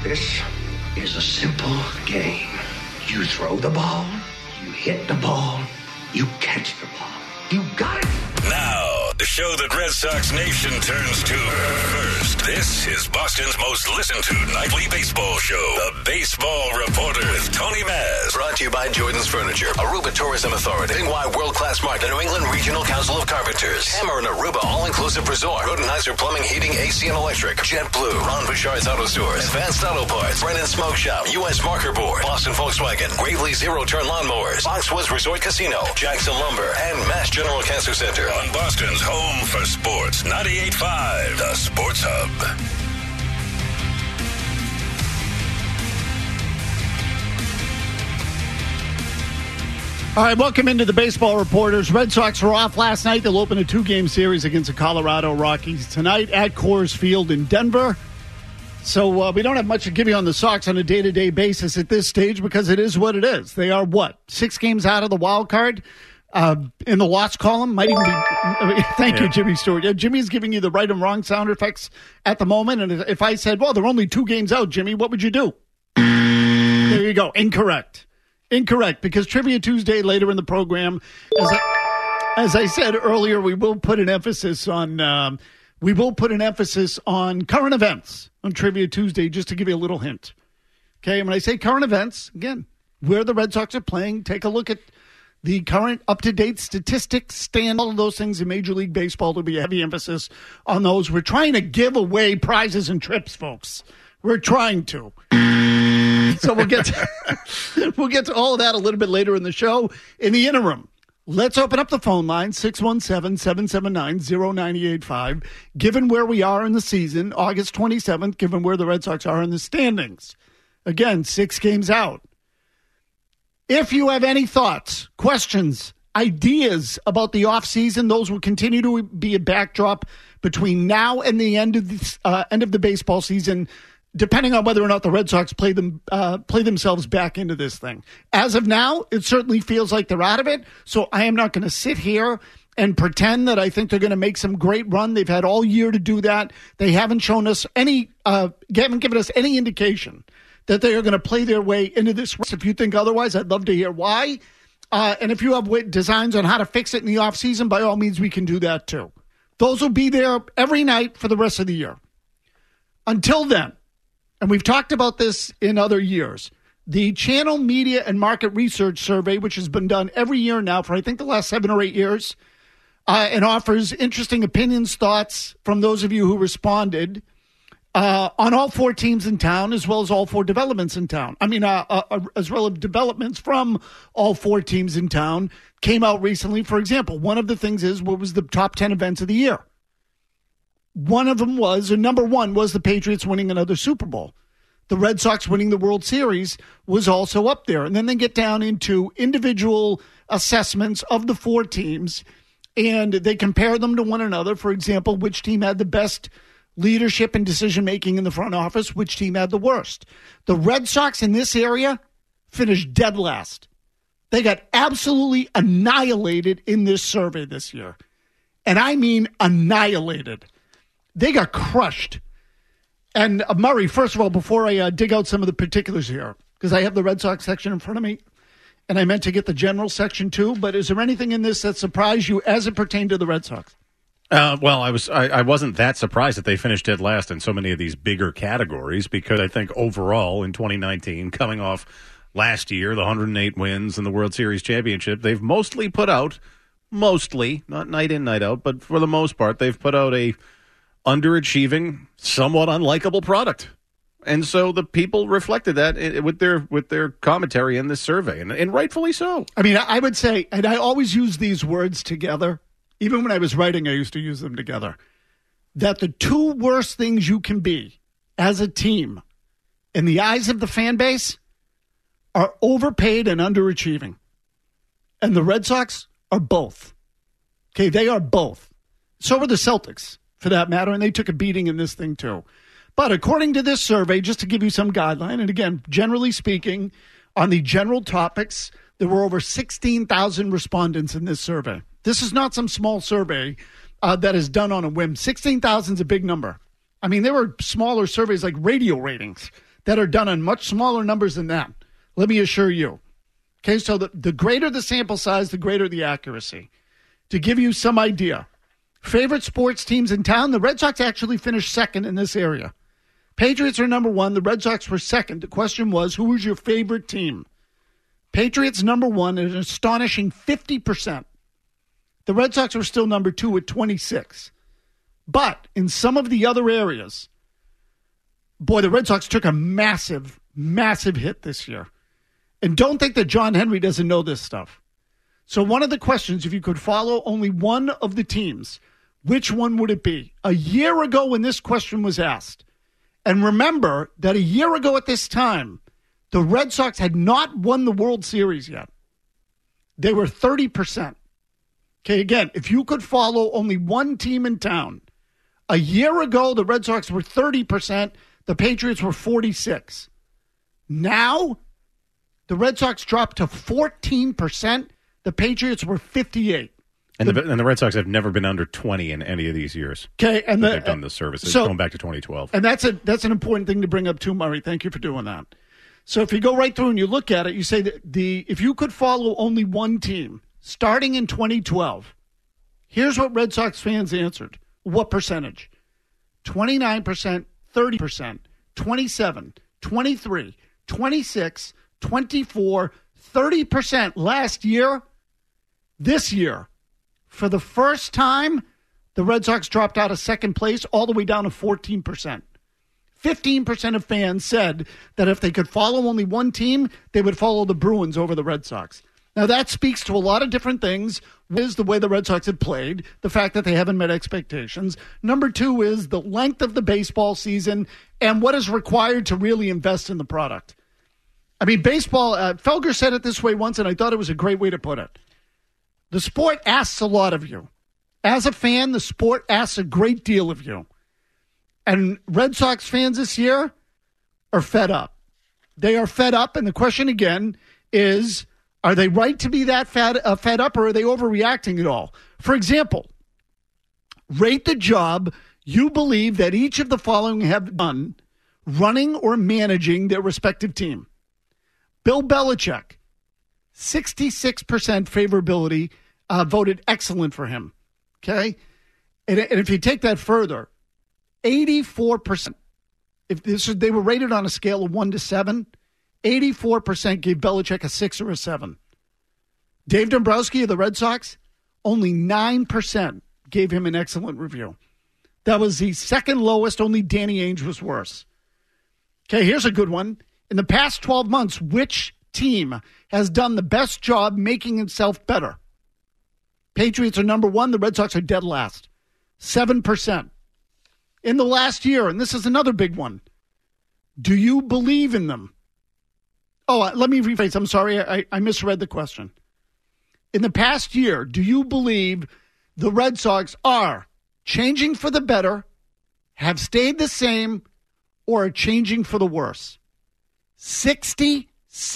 This is a simple game. You throw the ball, you hit the ball, you catch the ball. You got it. Now, the show that Red Sox Nation turns to first. This is Boston's most listened to nightly baseball show, The Baseball Reporter with Tony Maz. Brought to you by Jordan's Furniture, Aruba Tourism Authority, Bingwai World Class Market, New England Regional Council of Carpenters, Hammer and Aruba All-Inclusive Resort, Rodenizer Plumbing, Heating, AC and Electric, JetBlue, Ron Bouchard's Auto Stores, Advanced Auto Parts, Brennan Smoke Shop, U.S. Marker Board, Boston Volkswagen, Gravely Zero Turn Lawnmowers, Foxwoods Resort Casino, Jackson Lumber, and Mass General Cancer Center. On Boston's home for sports, 98.5, The Sports Hub. All right, welcome into the Baseball Reporters. Red Sox were off last night. They'll open a 2-game series against the Colorado Rockies tonight at Coors Field in Denver. So we don't have much to give you on the Sox on a day-to-day basis at this stage because it is what it is. They are, 6 games out of the wild card? In the loss column, might even be. Thank you, Jimmy Stewart. Yeah, Jimmy's giving you the right and wrong sound effects at the moment. And if I said, well, they're only 2 games out, Jimmy, what would you do? There you go. Incorrect, because Trivia Tuesday later in the program, as I said earlier, we will put an emphasis on current events on Trivia Tuesday, just to give you a little hint. Okay, and when I say current events, again, where the Red Sox are playing, take a look at the current up-to-date statistics, all of those things in Major League Baseball. There'll be a heavy emphasis on those. We're trying to give away prizes and trips, folks. We're trying to. So we'll get to all of that a little bit later in the show. In the interim, let's open up the phone line, 617-779-0985. Given where we are in the season, August 27th, given where the Red Sox are in the standings. Again, 6 games out. If you have any thoughts, questions, ideas about the offseason, those will continue to be a backdrop between now and the end of the baseball season, depending on whether or not the Red Sox play themselves back into this thing. As of now, it certainly feels like they're out of it, so I am not going to sit here and pretend that I think they're going to make some great run. They've had all year to do that. They haven't shown us haven't given us any indication that they are going to play their way into this. If you think otherwise, I'd love to hear why. And if you have designs on how to fix it in the offseason, by all means, we can do that too. Those will be there every night for the rest of the year. Until then, and we've talked about this in other years, the Channel Media and Market Research Survey, which has been done every year now for I think the last 7 or 8 years, and offers interesting opinions, thoughts from those of you who responded, on all 4 teams in town, as well as all 4 developments in town. As well as developments from all 4 teams in town came out recently. For example, one of the things is what was the top 10 events of the year. One of them was, or number 1 was the Patriots winning another Super Bowl. The Red Sox winning the World Series was also up there. And then they get down into individual assessments of the 4 teams, and they compare them to one another. For example, which team had the best leadership and decision-making in the front office, which team had the worst. The Red Sox in this area finished dead last. They got absolutely annihilated in this survey this year. And I mean annihilated. They got crushed. And Murray, first of all, before I dig out some of the particulars here, because I have the Red Sox section in front of me, and I meant to get the general section too, but is there anything in this that surprised you as it pertained to the Red Sox? Well, I wasn't that surprised that they finished dead last in so many of these bigger categories, because I think overall in 2019, coming off last year, the 108 wins and the World Series championship, they've mostly, not night in, night out, but for the most part, they've put out a underachieving, somewhat unlikable product. And so the people reflected that with their commentary in this survey, and rightfully so. I mean, I would say, and I always use these words together. Even when I was writing, I used to use them together, that the 2 worst things you can be as a team in the eyes of the fan base are overpaid and underachieving. And the Red Sox are both. Okay, they are both. So are the Celtics, for that matter, and they took a beating in this thing too. But according to this survey, just to give you some guideline, and again, generally speaking, on the general topics, there were over 16,000 respondents in this survey. This is not some small survey that is done on a whim. 16,000 is a big number. I mean, there were smaller surveys like radio ratings that are done on much smaller numbers than that. Let me assure you. Okay, so the greater the sample size, the greater the accuracy. To give you some idea, favorite sports teams in town, the Red Sox actually finished second in this area. Patriots are number one. The Red Sox were second. The question was, who was your favorite team? Patriots number one at an astonishing 50%. The Red Sox were still number two at 26%. But in some of the other areas, boy, the Red Sox took a massive, massive hit this year. And don't think that John Henry doesn't know this stuff. So one of the questions, if you could follow only one of the teams, which one would it be? A year ago when this question was asked, and remember that a year ago at this time, the Red Sox had not won the World Series yet. They were 30%. Okay, again, if you could follow only one team in town, a year ago the Red Sox were 30%, the Patriots were 46%. Now, the Red Sox dropped to 14%, the Patriots were 58%. And the Red Sox have never been under 20 in any of these years. Okay, and they've done this service. It's going back to 2012. And that's an important thing to bring up too, Murray. Thank you for doing that. So if you go right through and you look at it, you say that if you could follow only one team starting in 2012, here's what Red Sox fans answered. What percentage? 29%, 30%, 27%, 23%, 26%, 24%, 30% last year. This year, for the first time, the Red Sox dropped out of second place all the way down to 14%. 15% of fans said that if they could follow only one team, they would follow the Bruins over the Red Sox. Now, that speaks to a lot of different things. One is the way the Red Sox have played, the fact that they haven't met expectations. Number two is the length of the baseball season and what is required to really invest in the product. I mean, baseball, Felger said it this way once, and I thought it was a great way to put it. The sport asks a lot of you. As a fan, the sport asks a great deal of you. And Red Sox fans this year are fed up. They are fed up, and the question again is, are they right to be that fed up, or are they overreacting at all? For example, rate the job you believe that each of the following have done running or managing their respective team. Bill Belichick, 66% favorability, voted excellent for him. Okay? And if you take that further, 84%, they were rated on a scale of 1 to 7, 84% gave Belichick a 6 or a 7. Dave Dombrowski of the Red Sox, only 9% gave him an excellent review. That was the second lowest. Only Danny Ainge was worse. Okay, here's a good one. In the past 12 months, which team has done the best job making itself better? Patriots are number one. The Red Sox are dead last. 7%. In the last year, and this is another big one, do you believe in them? Oh, let me rephrase. I'm sorry. I misread the question. In the past year, do you believe the Red Sox are changing for the better, have stayed the same, or are changing for the worse? 66%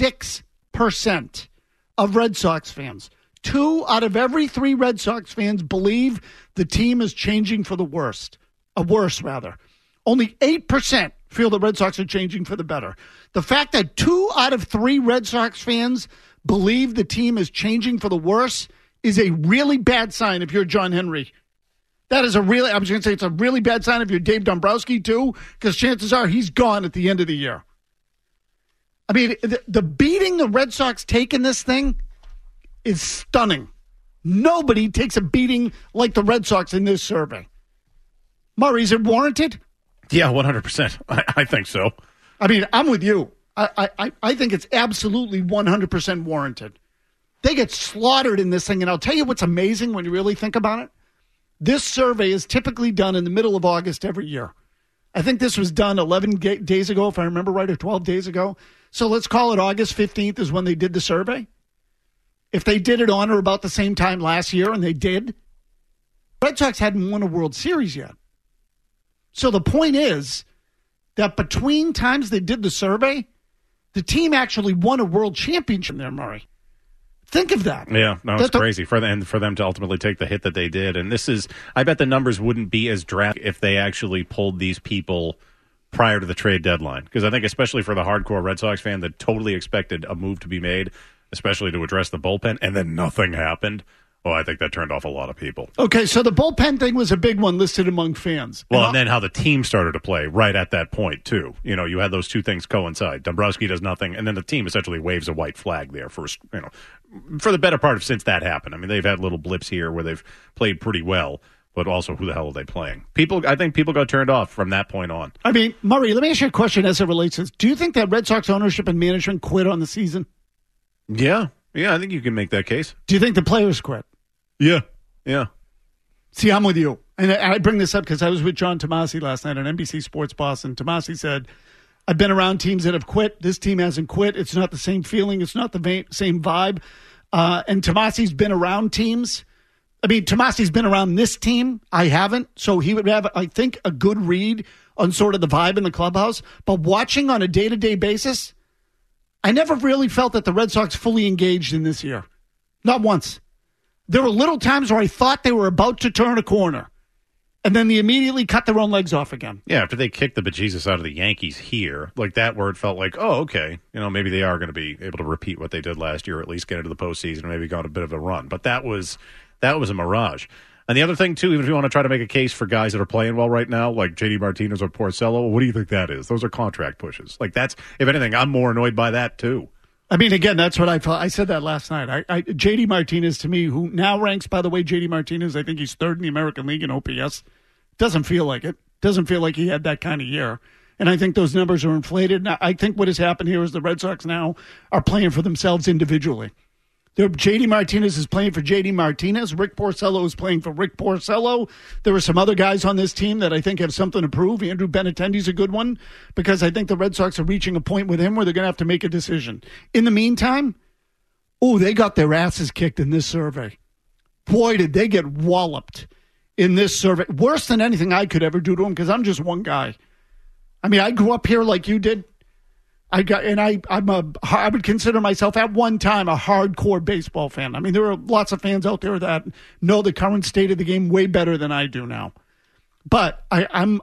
of Red Sox fans, 2 out of every 3 Red Sox fans believe the team is changing for the worse. Only 8% feel the Red Sox are changing for the better. The fact that 2 out of 3 Red Sox fans believe the team is changing for the worse is a really bad sign if you're John Henry. I was going to say it's a really bad sign if you're Dave Dombrowski too, because chances are he's gone at the end of the year. I mean, the beating the Red Sox take in this thing is stunning. Nobody takes a beating like the Red Sox in this survey. Murray, is it warranted? Yeah, 100%. I think so. I mean, I'm with you. I think it's absolutely 100% warranted. They get slaughtered in this thing, and I'll tell you what's amazing when you really think about it. This survey is typically done in the middle of August every year. I think this was done 11 days ago, if I remember right, or 12 days ago. So let's call it August 15th is when they did the survey. If they did it on or about the same time last year, and they did, Red Sox hadn't won a World Series yet. So the point is that between times they did the survey, the team actually won a world championship there, Murray. Think of that. Yeah, no, it's crazy for them to ultimately take the hit that they did. And this is, I bet the numbers wouldn't be as drastic if they actually pulled these people prior to the trade deadline. Because I think especially for the hardcore Red Sox fan that totally expected a move to be made, especially to address the bullpen, and then nothing happened. Well, I think that turned off a lot of people. Okay, so the bullpen thing was a big one listed among fans. Well, and then how the team started to play right at that point, too. You know, you had those two things coincide. Dombrowski does nothing, and then the team essentially waves a white flag there for the better part of since that happened. I mean, they've had little blips here where they've played pretty well, but also who the hell are they playing? I think people got turned off from that point on. I mean, Murray, let me ask you a question as it relates to this. Do you think that Red Sox ownership and management quit on the season? Yeah, I think you can make that case. Do you think the players quit? Yeah. See, I'm with you. And I bring this up because I was with John Tomasi last night on NBC Sports Boston. Tomasi said, I've been around teams that have quit. This team hasn't quit. It's not the same feeling. It's not the same vibe. And Tomasi's been around teams. I mean, Tomasi's been around this team. I haven't. So he would have, I think, a good read on sort of the vibe in the clubhouse. But watching on a day-to-day basis, I never really felt that the Red Sox fully engaged in this year. Not once. There were little times where I thought they were about to turn a corner, and then they immediately cut their own legs off again. Yeah, after they kicked the bejesus out of the Yankees here, like that where it felt like, oh, okay, maybe they are going to be able to repeat what they did last year, or at least get into the postseason and maybe go on a bit of a run. But that was a mirage. And the other thing, too, even if you want to try to make a case for guys that are playing well right now, like J.D. Martinez or Porcello, what do you think that is? Those are contract pushes. Like that's, if anything, I'm more annoyed by that, too. I mean, again, that's what I thought. I said that last night. J.D. Martinez, to me, who now ranks, by the way, J.D. Martinez, I think he's third in the American League in OPS. Doesn't feel like it. Doesn't feel like he had that kind of year. And I think those numbers are inflated. And I think what has happened here is the Red Sox now are playing for themselves individually. J.D. Martinez is playing for J.D. Martinez. Rick Porcello is playing for Rick Porcello. There are some other guys on this team that I think have something to prove. Andrew Benintendi's a good one because I think the Red Sox are reaching a point with him where they're going to have to make a decision. In the meantime, they got their asses kicked in this survey. Boy, did they get walloped in this survey. Worse than anything I could ever do to them because I'm just one guy. I mean, I grew up here like you did. I would consider myself at one time a hardcore baseball fan. I mean, there are lots of fans out there that know the current state of the game way better than I do now. But I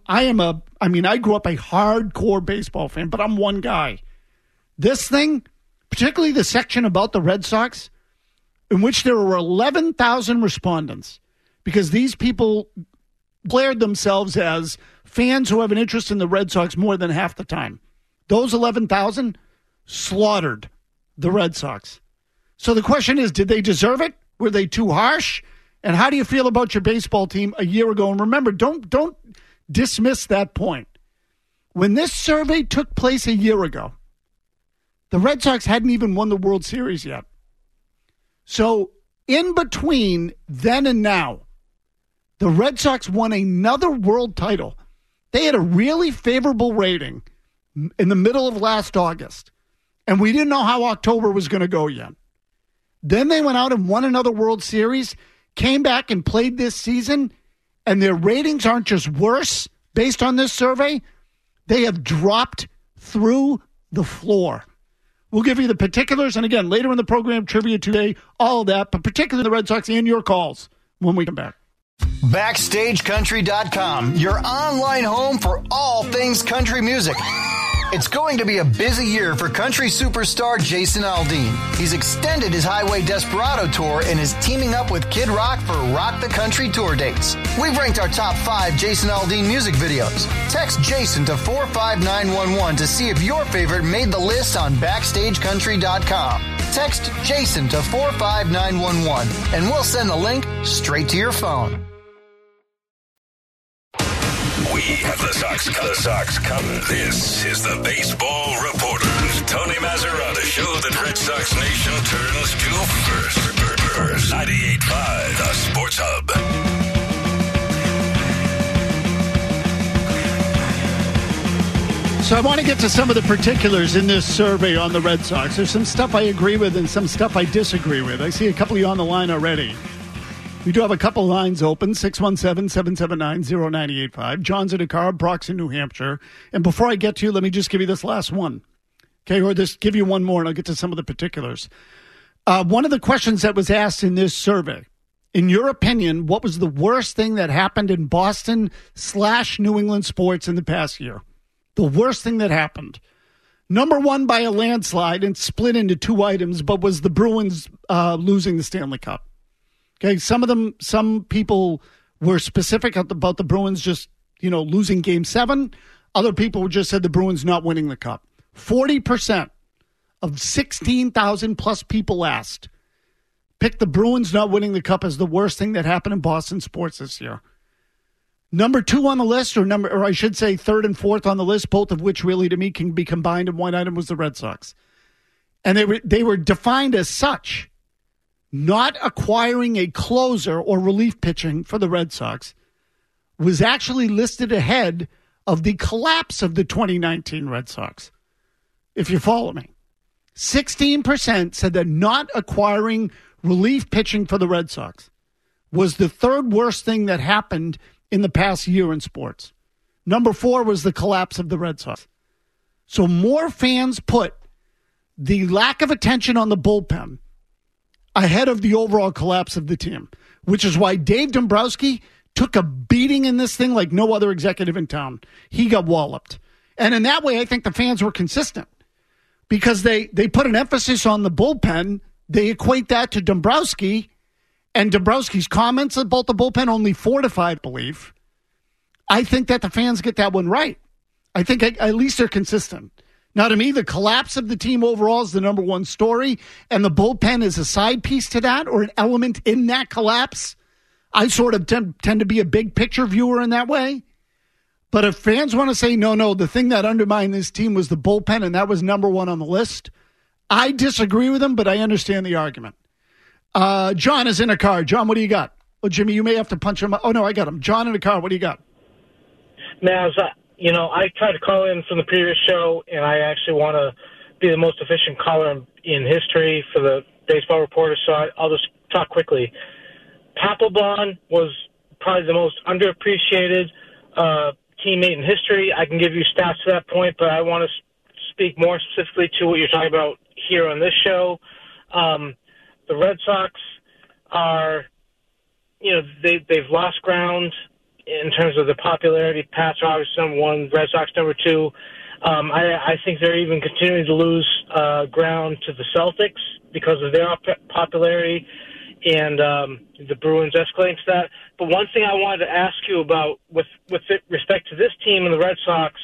grew up a hardcore baseball fan, but I'm one guy. This thing, particularly the section about the Red Sox, in which there were 11,000 respondents, because these people declared themselves as fans who have an interest in the Red Sox more than half the time. Those 11,000 slaughtered the Red Sox. So the question is, did they deserve it? Were they too harsh? And how do you feel about your baseball team a year ago? And remember, don't dismiss that point. When this survey took place a year ago, the Red Sox hadn't even won the World Series yet. So in between then and now, the Red Sox won another world title. They had a really favorable rating in the middle of last August, and we didn't know how October was going to go yet. Then they went out and won another World Series, came back and played this season, and their ratings aren't just worse based on this survey. They have dropped through the floor. We'll give you the particulars, and again, later in the program, trivia today, all of that, but particularly the Red Sox and your calls when we come back. BackstageCountry.com, your online home for all things country music. It's going to be a busy year for country superstar Jason Aldean. He's extended his Highway Desperado tour and is teaming up with Kid Rock for Rock the Country tour dates. We've ranked our top 5 Jason Aldean music videos. Text Jason to 45911 to see if your favorite made the list on BackstageCountry.com. Text Jason to 45911 and we'll send the link straight to your phone. We have the Sox covered. This is the Baseball Reporter. Tony Mazzara, the show that Red Sox Nation turns to first. 98.5, the Sports Hub. So I want to get to some of the particulars in this survey on the Red Sox. There's some stuff I agree with and some stuff I disagree with. I see a couple of you on the line already. We do have a couple lines open, 617-779-0985. John's in a car, Brock's in New Hampshire. And before I get to you, let me just give you this last one. Okay, or just give you one more, and I'll get to some of the particulars. One of the questions that was asked in this survey, in your opinion, what was the worst thing that happened in Boston/New England sports in the past year? The worst thing that happened. Number one by a landslide and split into two items, but was the Bruins losing the Stanley Cup. Okay, some people were specific about the Bruins just, losing Game 7. Other people just said the Bruins not winning the Cup. 40% of 16,000 plus people asked picked the Bruins not winning the Cup as the worst thing that happened in Boston sports this year. Number two on the list, or I should say third and fourth on the list, both of which really to me can be combined in one item, was the Red Sox. And they were defined as such. Not acquiring a closer or relief pitching for the Red Sox was actually listed ahead of the collapse of the 2019 Red Sox. If you follow me. 16% said that not acquiring relief pitching for the Red Sox was the third worst thing that happened in the past year in sports. Number 4 was the collapse of the Red Sox. So more fans put the lack of attention on the bullpen ahead of the overall collapse of the team, which is why Dave Dombrowski took a beating in this thing like no other executive in town. He got walloped. And in that way, I think the fans were consistent because they put an emphasis on the bullpen. They equate that to Dombrowski, and Dombrowski's comments about the bullpen only fortified belief. I think that the fans get that one right. I think at least they're consistent. Now, to me, the collapse of the team overall is the number one story, and the bullpen is a side piece to that or an element in that collapse. I sort of tend to be a big picture viewer in that way. But if fans want to say, no, the thing that undermined this team was the bullpen, and that was number one on the list, I disagree with them, but I understand the argument. John is in a car. John, what do you got? Oh, Jimmy, you may have to punch him. Oh, no, I got him. John in a car. What do you got? Maz, I tried to call in from the previous show, and I actually want to be the most efficient caller in history for the baseball reporter, so I'll just talk quickly. Papelbon was probably the most underappreciated teammate in history. I can give you stats to that point, but I want to speak more specifically to what you're talking about here on this show. The Red Sox are, they've lost ground in terms of the popularity. Pats are obviously number one, Red Sox number two. I think they're even continuing to lose ground to the Celtics because of their popularity, and the Bruins escalating to that. But one thing I wanted to ask you about with respect to this team and the Red Sox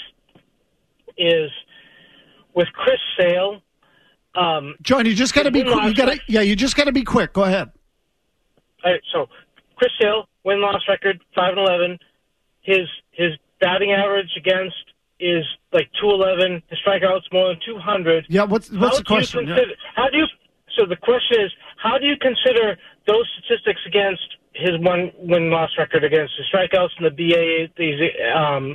is with Chris Sale. John, you just got to be quick. You just got to be quick. Go ahead. All right, so Chris Sale, win-loss record 5-11. His batting average against is like 211. His strikeouts more than 200. Yeah, what's the question? So the question is, how do you consider those statistics against his win-loss record against the strikeouts and the BA?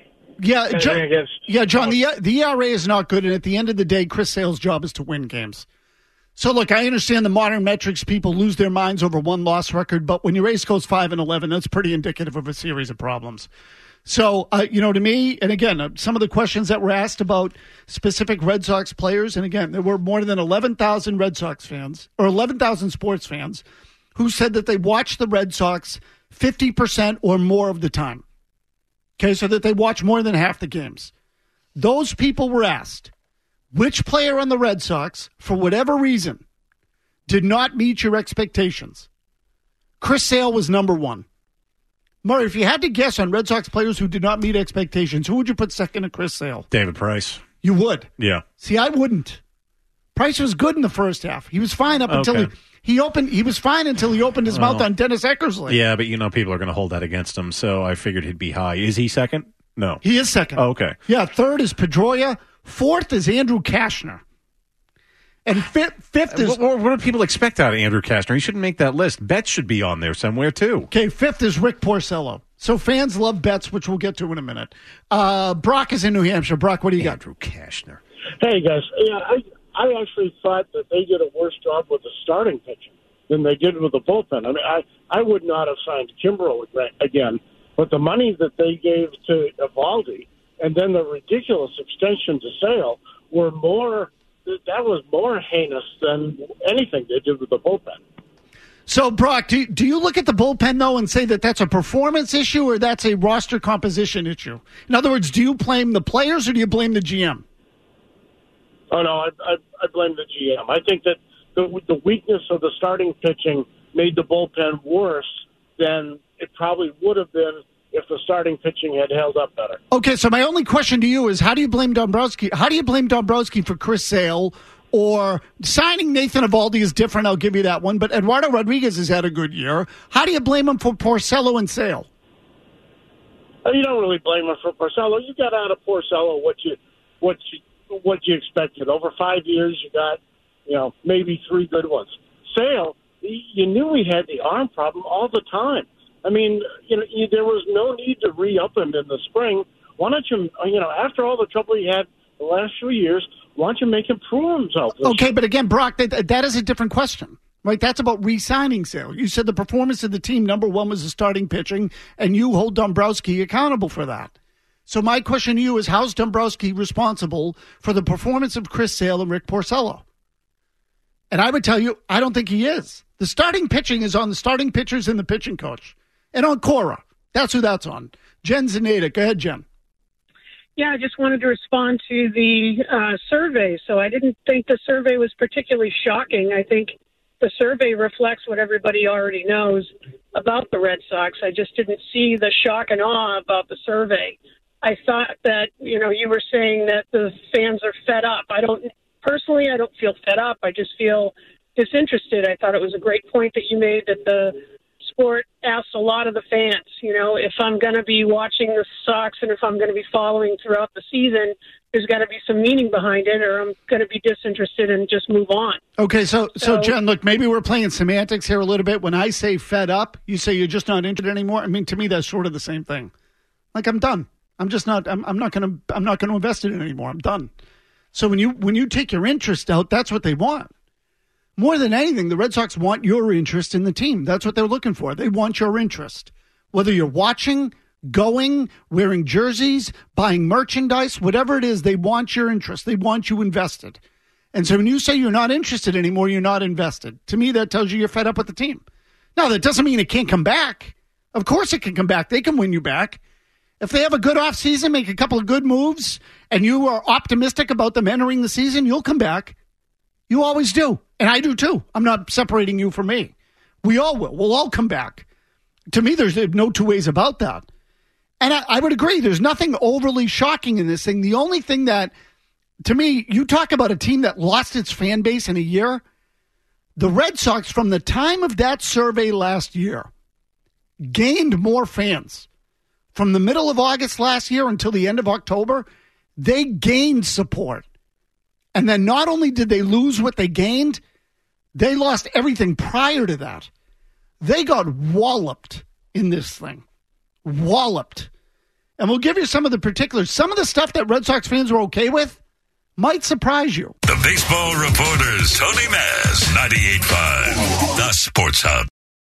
John, the ERA is not good, and at the end of the day, Chris Sale's job is to win games. So, look, I understand the modern metrics, people lose their minds over one-loss record, but when your ace goes 5-11, that's pretty indicative of a series of problems. So, to me, and again, some of the questions that were asked about specific Red Sox players, and again, there were more than 11,000 Red Sox fans, or 11,000 sports fans, who said that they watched the Red Sox 50% or more of the time. Okay, so that they watch more than half the games. Those people were asked, which player on the Red Sox, for whatever reason, did not meet your expectations? Chris Sale was number one. Murray, if you had to guess on Red Sox players who did not meet expectations, who would you put second to Chris Sale? David Price. You would? Yeah. See, I wouldn't. Price was good in the first half. He was fine up until he was fine until he opened his mouth on Dennis Eckersley. Yeah, but people are going to hold that against him, so I figured he'd be high. Is he second? No. He is second. Oh, okay. Yeah, third is Pedroia. Fourth is Andrew Kashner. And fifth is... What do people expect out of Andrew Kashner? He shouldn't make that list. Betts should be on there somewhere, too. Okay, fifth is Rick Porcello. So fans love Betts, which we'll get to in a minute. Brock is in New Hampshire. Brock, what do you got? Andrew Kashner. Hey, guys. Yeah, I actually thought that they did a worse job with the starting pitching than they did with the bullpen. I mean, I would not have signed Kimbrel again, but the money that they gave to Evaldi and then the ridiculous extension to Sale were more... That was more heinous than anything they did with the bullpen. So, Brock, do you look at the bullpen, though, and say that that's a performance issue or that's a roster composition issue? In other words, do you blame the players or do you blame the GM? Oh, no, I blame the GM. I think that the weakness of the starting pitching made the bullpen worse than it probably would have been if the starting pitching had held up better. Okay, so my only question to you is how do you blame Dombrowski? How do you blame Dombrowski for Chris Sale? Or signing Nathan Eovaldi is different, I'll give you that one. But Eduardo Rodriguez has had a good year. How do you blame him for Porcello and Sale? You don't really blame him for Porcello. You got out of Porcello what you expected. Over 5 years, you got maybe 3 good ones. Sale, you knew he had the arm problem all the time. I mean, there was no need to re-up him in the spring. Why don't you, after all the trouble he had the last few years, why don't you make him prove himself? Okay, but again, Brock, that is a different question, right? That's about re-signing Sale. You said the performance of the team, number one, was the starting pitching, and you hold Dombrowski accountable for that. So my question to you is, how's Dombrowski responsible for the performance of Chris Sale and Rick Porcello? And I would tell you, I don't think he is. The starting pitching is on the starting pitchers and the pitching coach. And on Cora. That's who that's on. Jen Zaneta. Go ahead, Jen. Yeah, I just wanted to respond to the survey. So I didn't think the survey was particularly shocking. I think the survey reflects what everybody already knows about the Red Sox. I just didn't see the shock and awe about the survey. I thought that, you were saying that the fans are fed up. I don't feel fed up. I just feel disinterested. I thought it was a great point that you made that the sport asks a lot of the fans. If I'm going to be watching the Sox and if I'm going to be following throughout the season, there's got to be some meaning behind it, or I'm going to be disinterested and just move on. Okay, so Jen, look, maybe we're playing semantics here a little bit. When I say fed up, you say you're just not interested anymore. I mean, to me, that's sort of the same thing. Like, I'm done. I'm just not. I'm not going to invest in it anymore. I'm done. So when you take your interest out, that's what they want. More than anything, the Red Sox want your interest in the team. That's what they're looking for. They want your interest. Whether you're watching, going, wearing jerseys, buying merchandise, whatever it is, they want your interest. They want you invested. And so when you say you're not interested anymore, you're not invested. To me, that tells you you're fed up with the team. Now, that doesn't mean it can't come back. Of course it can come back. They can win you back. If they have a good offseason, make a couple of good moves, and you are optimistic about them entering the season, you'll come back. You always do. And I do too. I'm not separating you from me. We all will. We'll all come back. To me, there's no two ways about that. And I would agree. There's nothing overly shocking in this thing. The only thing that, to me, you talk about a team that lost its fan base in a year. The Red Sox, from the time of that survey last year, gained more fans. From the middle of August last year until the end of October, they gained support. And then not only did they lose what they gained, they lost everything prior to that. They got walloped in this thing. Walloped. And we'll give you some of the particulars. Some of the stuff that Red Sox fans were okay with might surprise you. The Baseball Reporters, Tony Maz, 98.5, The Sports Hub.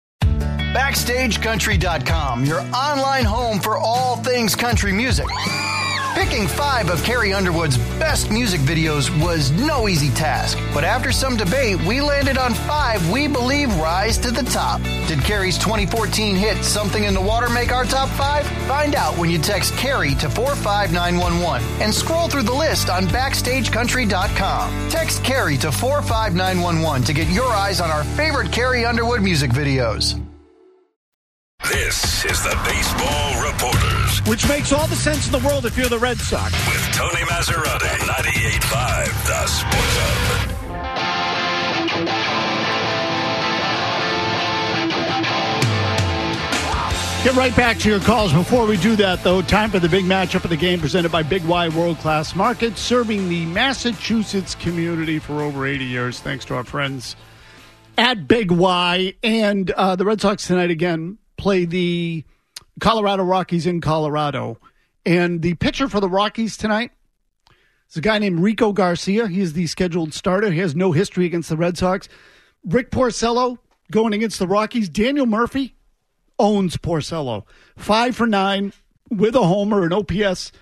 BackstageCountry.com, your online home for all things country music. Picking 5 of Carrie Underwood's best music videos was no easy task, but after some debate, we landed on 5 we believe rise to the top. Did Carrie's 2014 hit Something in the Water make our top 5? Find out when you text Carrie to 45911 and scroll through the list on BackstageCountry.com. Text Carrie to 45911 to get your eyes on our favorite Carrie Underwood music videos. This is the Baseball Reporters. Which makes all the sense in the world if you're the Red Sox. With Tony Maserati, 98.5, The Sports Hub. Get right back to your calls. Before we do that, though, time for the big matchup of the game presented by Big Y World Class Market, serving the Massachusetts community for over 80 years. Thanks to our friends at Big Y. And the Red Sox tonight again play the Colorado Rockies in Colorado. And the pitcher for the Rockies tonight is a guy named Rico Garcia. He is the scheduled starter. He has no history against the Red Sox. Rick Porcello going against the Rockies. Daniel Murphy owns Porcello. 5 for 9 with a homer, an OPS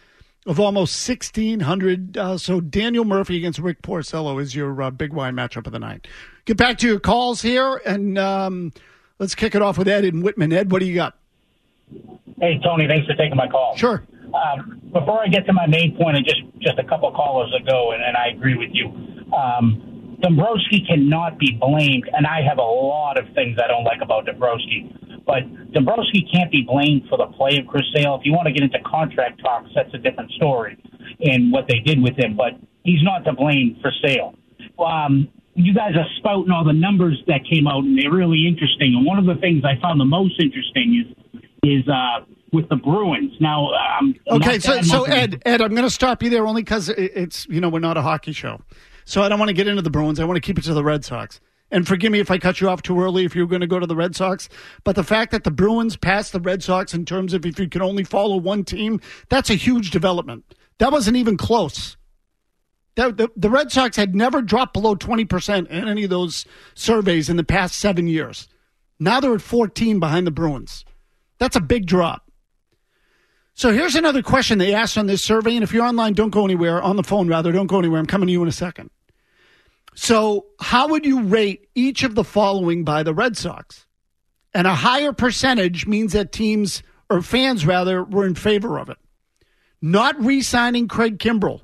of almost 1,600. So Daniel Murphy against Rick Porcello is your Big Y matchup of the night. Get back to your calls here, and let's kick it off with Ed in Whitman. Ed, what do you got? Hey, Tony, thanks for taking my call. Sure. Before I get to my main point, and just a couple callers ago, and I agree with you, Dombrowski cannot be blamed, and I have a lot of things I don't like about Dombrowski, but Dombrowski can't be blamed for the play of Chris Sale. If you want to get into contract talks, that's a different story and what they did with him, but he's not to blame for Sale. You guys are spouting all the numbers that came out, and they're really interesting, and one of the things I found the most interesting is with the Bruins. Now, okay, so Ed, I'm going to stop you there only because it's, we're not a hockey show. So I don't want to get into the Bruins. I want to keep it to the Red Sox. And forgive me if I cut you off too early if you were going to go to the Red Sox. But the fact that the Bruins passed the Red Sox in terms of if you can only follow one team, that's a huge development. That wasn't even close. The Red Sox had never dropped below 20% in any of those surveys in the past 7 years. Now they're at 14 behind the Bruins. That's a big drop. So here's another question they asked on this survey, and if you're online, don't go anywhere. On the phone, rather, don't go anywhere. I'm coming to you in a second. So how would you rate each of the following by the Red Sox? And a higher percentage means that teams, or fans rather, were in favor of it. Not re-signing Craig Kimbrell.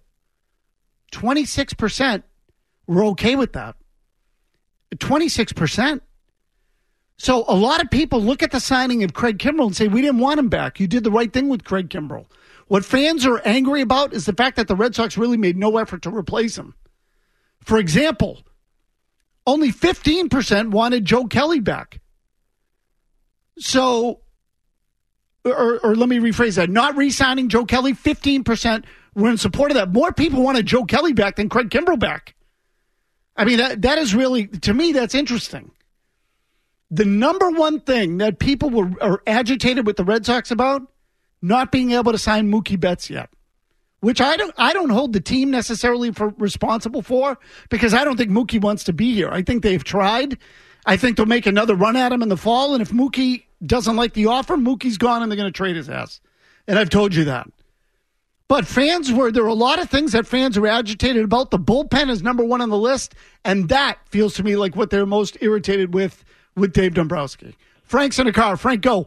26% were okay with that. 26%. So a lot of people look at the signing of Craig Kimbrell and say, we didn't want him back. You did the right thing with Craig Kimbrell. What fans are angry about is the fact that the Red Sox really made no effort to replace him. For example, only 15% wanted Joe Kelly back. So, or let me rephrase that. Not re-signing Joe Kelly, 15% were in support of that. More people wanted Joe Kelly back than Craig Kimbrell back. I mean, that is really, to me, that's interesting. The number one thing that people are agitated with the Red Sox about, not being able to sign Mookie Betts yet, which I don't hold the team necessarily responsible for, because I don't think Mookie wants to be here. I think they've tried. I think they'll make another run at him in the fall, and if Mookie doesn't like the offer, Mookie's gone and they're going to trade his ass. And I've told you that. But there are a lot of things that fans are agitated about. The bullpen is number one on the list, and that feels to me like what they're most irritated with Dave Dombrowski. Frank's in the car. Frank, go.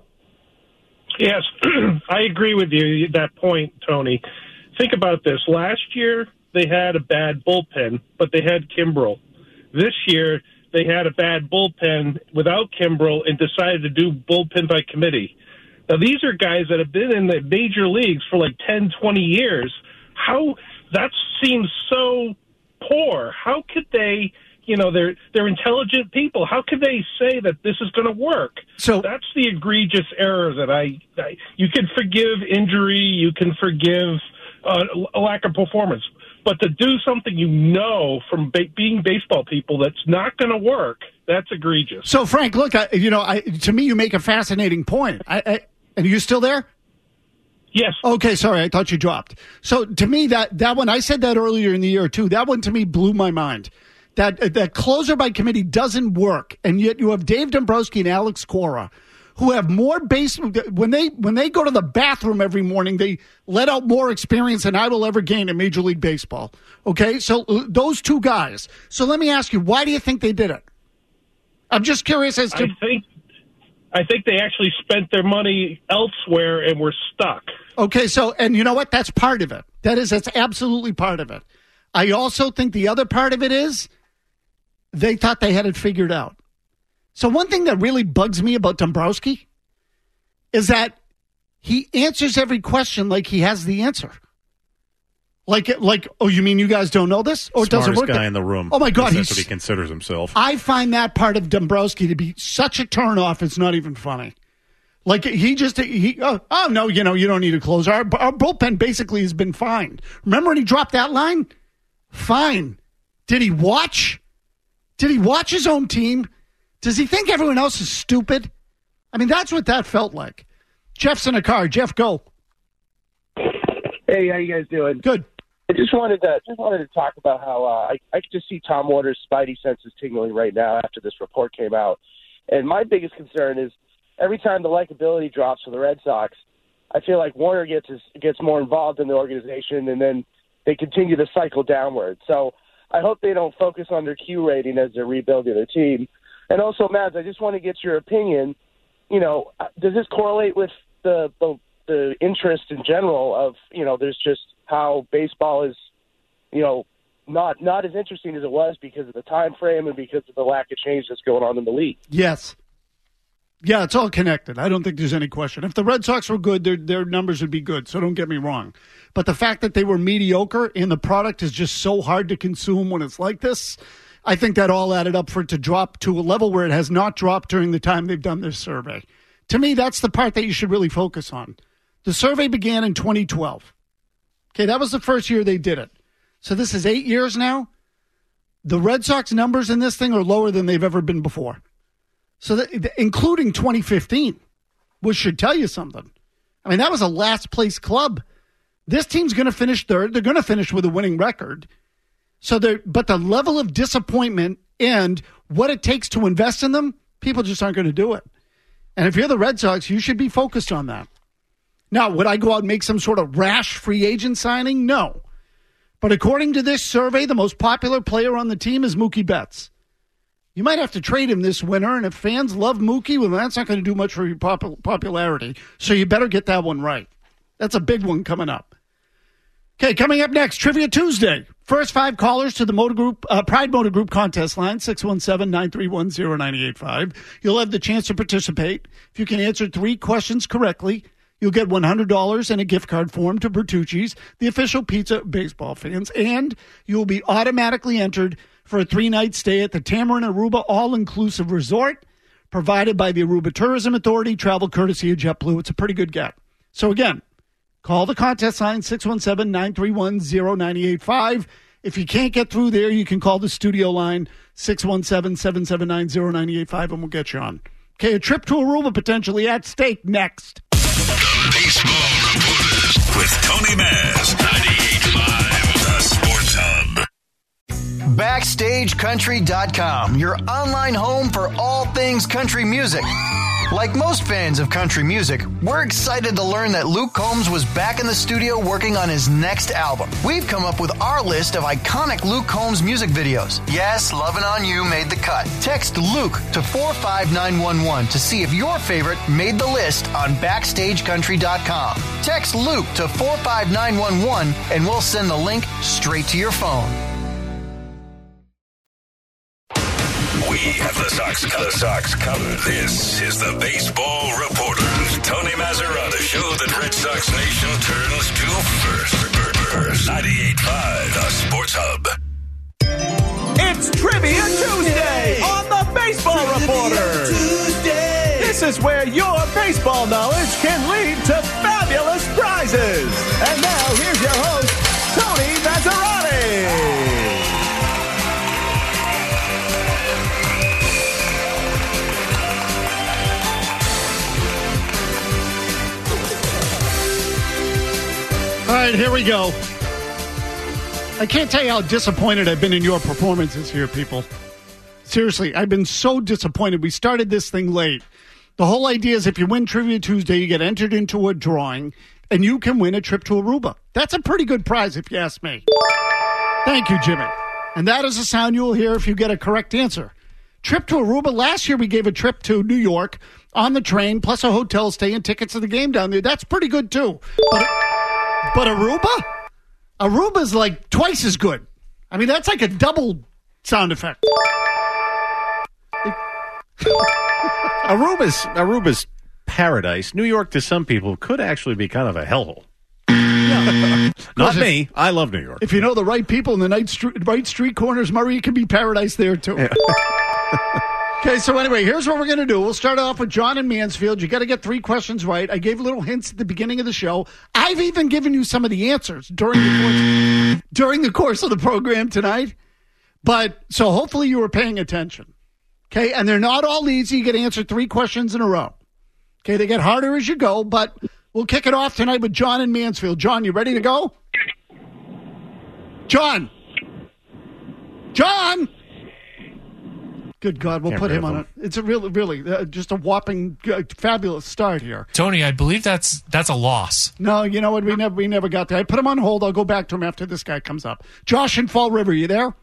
Yes, I agree with you, that point, Tony. Think about this. Last year, they had a bad bullpen, but they had Kimbrell. This year, they had a bad bullpen without Kimbrell and decided to do bullpen by committee. Now, these are guys that have been in the major leagues for like 10, 20 years. That seems so poor. How could they... they're intelligent people. How could they say that this is going to work? So that's the egregious error that you can forgive injury, you can forgive a lack of performance, but to do something from being baseball people that's not going to work, that's egregious. So Frank, look, to me, you make a fascinating point. And are you still there? Yes. Okay, sorry, I thought you dropped. So to me, that one, I said that earlier in the year too. That one to me blew my mind. That closer by committee doesn't work, and yet you have Dave Dombrowski and Alex Cora, who have more base. When they go to the bathroom every morning, they let out more experience than I will ever gain in Major League Baseball. Okay, so those two guys. So let me ask you, why do you think they did it? I'm just curious as to. I think they actually spent their money elsewhere and were stuck. Okay, so and you know what? That's part of it. That's absolutely part of it. I also think the other part of it is, they thought they had it figured out. So one thing that really bugs me about Dombrowski is that he answers every question like he has the answer. Like, oh, you mean you guys don't know this? Or it doesn't work? Smartest guy in the room. Oh, my God. That's what he considers himself. I find that part of Dombrowski to be such a turnoff, it's not even funny. Like, no, you don't need a closer. Our bullpen basically has been fine. Remember when he dropped that line? Fine. Did he watch? Did he watch his own team? Does he think everyone else is stupid? I mean, that's what that felt like. Jeff's in a car. Jeff, go. Hey, how you guys doing? Good. I just wanted to talk about how I could just see Tom Waters' spidey senses tingling right now after this report came out. And my biggest concern is every time the likability drops for the Red Sox, I feel like Warner gets more involved in the organization, and then they continue to cycle downward. So I hope they don't focus on their Q rating as they're rebuilding their team. And also, Mads, I just want to get your opinion. You know, does this correlate with the interest in general of, you know, there's just how baseball is, you know, not as interesting as it was because of the time frame and because of the lack of change that's going on in the league? Yes. Yeah, it's all connected. I don't think there's any question. If the Red Sox were good, their numbers would be good, so don't get me wrong. But the fact that they were mediocre and the product is just so hard to consume when it's like this, I think that all added up for it to drop to a level where it has not dropped during the time they've done this survey. To me, that's the part that you should really focus on. The survey began in 2012. Okay, that was the first year they did it. So this is 8 years now. The Red Sox numbers in this thing are lower than they've ever been before. So including 2015, which should tell you something. I mean, that was a last-place club. This team's going to finish third. They're going to finish with a winning record. But the level of disappointment and what it takes to invest in them, people just aren't going to do it. And if you're the Red Sox, you should be focused on that. Now, would I go out and make some sort of rash free agent signing? No. But according to this survey, the most popular player on the team is Mookie Betts. You might have to trade him this winter, and if fans love Mookie, well, that's not going to do much for your popularity. So you better get that one right. That's a big one coming up. Okay, coming up next, Trivia Tuesday. First 5 callers to the Motor Group, Pride Motor Group contest line, 617-931-0985. You'll have the chance to participate. If you can answer 3 questions correctly, you'll get $100 and a gift card form to Bertucci's, the official pizza of baseball fans, and you will be automatically entered for a 3-night stay at the Tamarind Aruba All-Inclusive Resort, provided by the Aruba Tourism Authority, travel courtesy of JetBlue. It's a pretty good get. So again, call the contest line, 617-931-0985. If you can't get through there, you can call the studio line, 617-779-0985, and we'll get you on. Okay, a trip to Aruba potentially at stake next. The Baseball Reporters with Tony Maz, 98.5, the Sports Hub. BackstageCountry.com, your online home for all things country music. Like most fans of country music, we're excited to learn that Luke Combs was back in the studio working on his next album. We've come up with our list of iconic Luke Combs music videos. Yes, Lovin' On You made the cut. Text Luke to 45911 to see if your favorite made the list on BackstageCountry.com. Text Luke to 45911 and we'll send the link straight to your phone. We have the Sox covered. This is the Baseball Reporters. Tony Mazzarata show that Red Sox Nation turns to first. 98.5, the Sports Hub. It's Trivia Tuesday on the Baseball Reporters. This is where your baseball knowledge can lead to fabulous prizes. And now here's your host, Tony Mazzarati. All right, here we go. I can't tell you how disappointed I've been in your performances here, people. Seriously, I've been so disappointed. We started this thing late. The whole idea is if you win Trivia Tuesday, you get entered into a drawing, and you can win a trip to Aruba. That's a pretty good prize, if you ask me. Thank you, Jimmy. And that is the sound you will hear if you get a correct answer. Trip to Aruba. Last year, we gave a trip to New York on the train, plus a hotel stay and tickets to the game down there. That's pretty good, too. But Aruba? Aruba's like twice as good. I mean, that's like a double sound effect. Aruba's paradise. New York, to some people, could actually be kind of a hellhole. Yeah. Not me. I love New York. If you know the right people in the right street corners, Murray, it can be paradise there, too. Yeah. Okay, so anyway, here's what we're going to do. We'll start off with John in Mansfield. You got to get 3 questions right. I gave little hints at the beginning of the show. I've even given you some of the answers during the course of the program tonight. But so hopefully you were paying attention. Okay, and they're not all easy. You get to answer 3 questions in a row. Okay, they get harder as you go, but we'll kick it off tonight with John in Mansfield. John, you ready to go? John! Good God, we'll put him on it. It's a really, just a whopping, fabulous start here. Tony, I believe that's a loss. No, you know what? We never got there. I put him on hold. I'll go back to him after this guy comes up. Josh in Fall River, you there?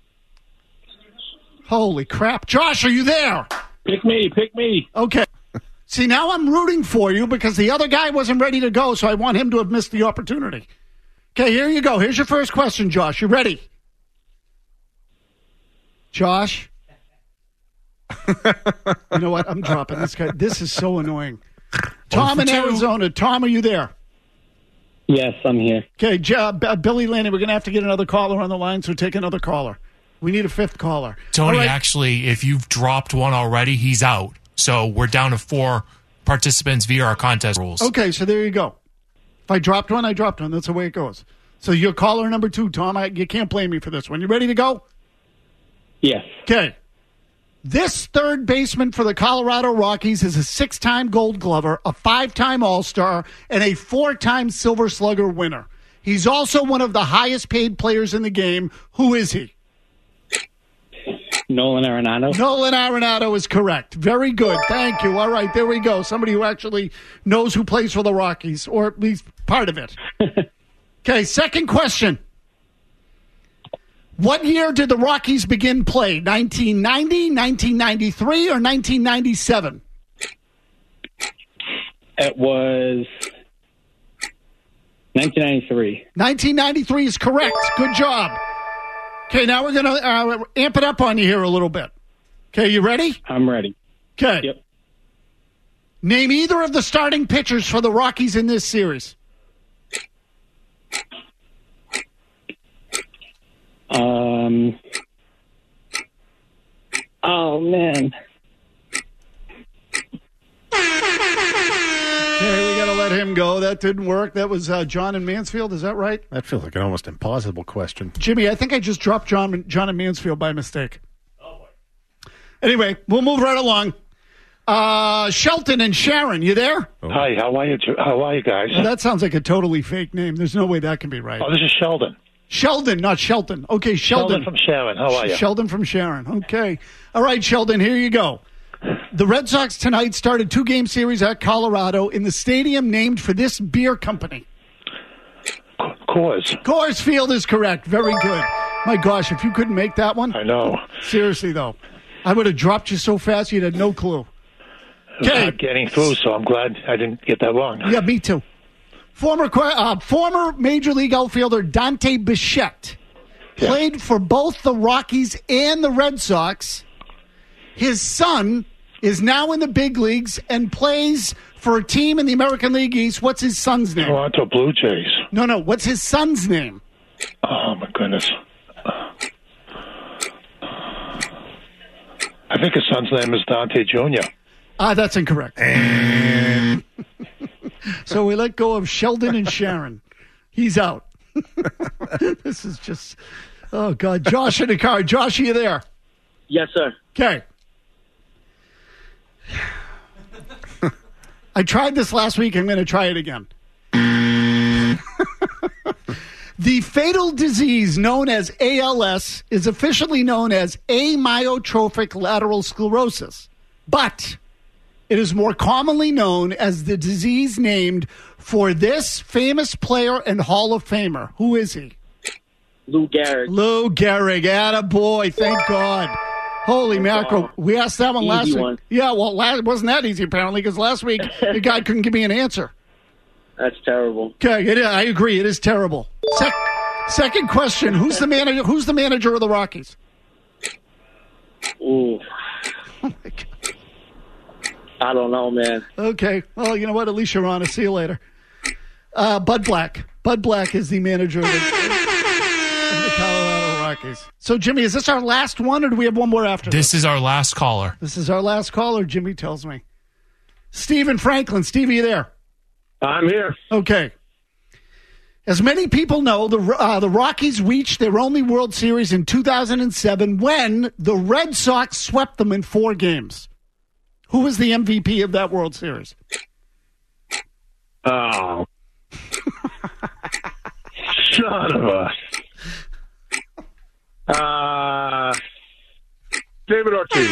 Holy crap. Josh, are you there? Pick me. Okay. See, now I'm rooting for you because the other guy wasn't ready to go, so I want him to have missed the opportunity. Okay, here you go. Here's your first question, Josh. You ready? Josh? You know what? I'm dropping this guy. This is so annoying. Tom in Arizona. Tom, are you there? Yes, I'm here. Okay, Billy Lanny, we're going to have to get another caller on the line, so take another caller. We need a fifth caller. Tony, actually, if you've dropped one already, he's out. So we're down to 4 participants via our contest rules. Okay, so there you go. If I dropped one, I dropped one. That's the way it goes. So you're caller number 2, Tom. You can't blame me for this one. You ready to go? Yes. Okay. This third baseman for the Colorado Rockies is a 6-time Gold Glover, a 5-time All-Star, and a 4-time Silver Slugger winner. He's also one of the highest paid players in the game. Who is he? Nolan Arenado. Nolan Arenado is correct. Very good. Thank you. All right, there we go. Somebody who actually knows who plays for the Rockies, or at least part of it. Okay, second question. What year did the Rockies begin play? 1990, 1993, or 1997? It was 1993. 1993 is correct. Good job. Okay, now we're going to amp it up on you here a little bit. Okay, you ready? I'm ready. Okay. Yep. Name either of the starting pitchers for the Rockies in this series. Oh, man. Okay, we got to let him go. That didn't work. That was John in Mansfield. Is that right? That feels like an almost impossible question. Jimmy, I think I just dropped John in Mansfield by mistake. Oh, boy. Anyway, we'll move right along. Shelton and Sharon, you there? Oh. Hi, how are you? How are you guys? Well, that sounds like a totally fake name. There's no way that can be right. Oh, this is Sheldon. Sheldon, not Shelton. Okay, Sheldon. Sheldon from Sharon. How are you? Sheldon from Sharon. Okay. All right, Sheldon, here you go. The Red Sox tonight started 2-game series at Colorado in the stadium named for this beer company. Coors. Coors Field is correct. Very good. My gosh, if you couldn't make that one. I know. Seriously, though. I would have dropped you so fast you'd had no clue. Okay. I'm not getting through, so I'm glad I didn't get that wrong. Yeah, me too. Former Major League outfielder Dante Bichette played for both the Rockies and the Red Sox. His son is now in the big leagues and plays for a team in the American League East. What's his son's name? Toronto Blue Jays. No. What's his son's name? Oh, my goodness. I think his son's name is Dante Jr. That's incorrect. So we let go of Sheldon and Sharon. He's out. This is just, oh, God. Josh in the car. Josh, are you there? Yes, sir. Okay. I tried this last week. I'm going to try it again. The fatal disease known as ALS is officially known as amyotrophic lateral sclerosis, but it is more commonly known as the disease named for this famous player and Hall of Famer. Who is he? Lou Gehrig. Lou Gehrig. Attaboy. Thank God. Holy mackerel. We asked that one last week. Yeah, well, it wasn't that easy, apparently, because last week the guy couldn't give me an answer. That's terrible. Okay, I agree. It is terrible. Second question. Who's the manager? Who's the manager of the Rockies? Ooh. Oh, my God. I don't know, man. Okay. Well, you know what? At least you're honest. See you later. Bud Black. Bud Black is the manager of the Colorado Rockies. So, Jimmy, is this our last one, or do we have one more after this? This is our last caller. This is our last caller, Jimmy tells me. Stephen Franklin. Steve, are you there? I'm here. Okay. As many people know, the Rockies reached their only World Series in 2007 when the Red Sox swept them in 4 games. Who was the MVP of that World Series? Oh. Son of a... David Ortiz.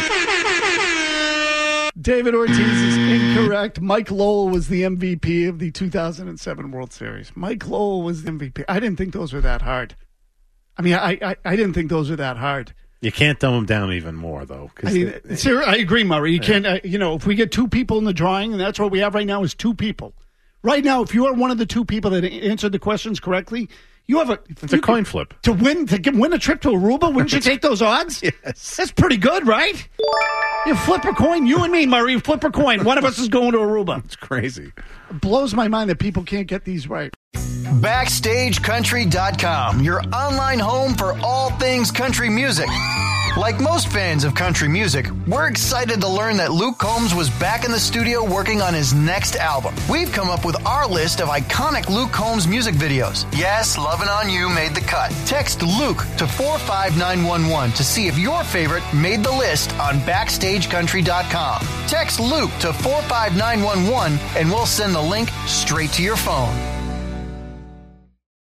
David Ortiz is incorrect. Mike Lowell was the MVP of the 2007 World Series. Mike Lowell was the MVP. I didn't think those were that hard. I mean, I didn't think those were that hard. You can't dumb them down even more, though. I agree, Murray. You can't. If we get two people in the drawing, and that's what we have right now is two people. Right now, if you are one of the two people that answered the questions correctly, you have it's a coin flip to win a trip to Aruba. Wouldn't you take those odds? Yes, that's pretty good, right? You flip a coin. You and me, Murray, flip a coin. One of us is going to Aruba. It's crazy. It blows my mind that people can't get these right. BackstageCountry.com, your online home for all things country music. Like most fans of country music, we're excited to learn that Luke Combs was back in the studio working on his next album. We've come up with our list of iconic Luke Combs music videos. Yes, Lovin' On You made the cut. Text Luke to 45911 to see if your favorite made the list on BackstageCountry.com. Text Luke to 45911 and we'll send the link straight to your phone.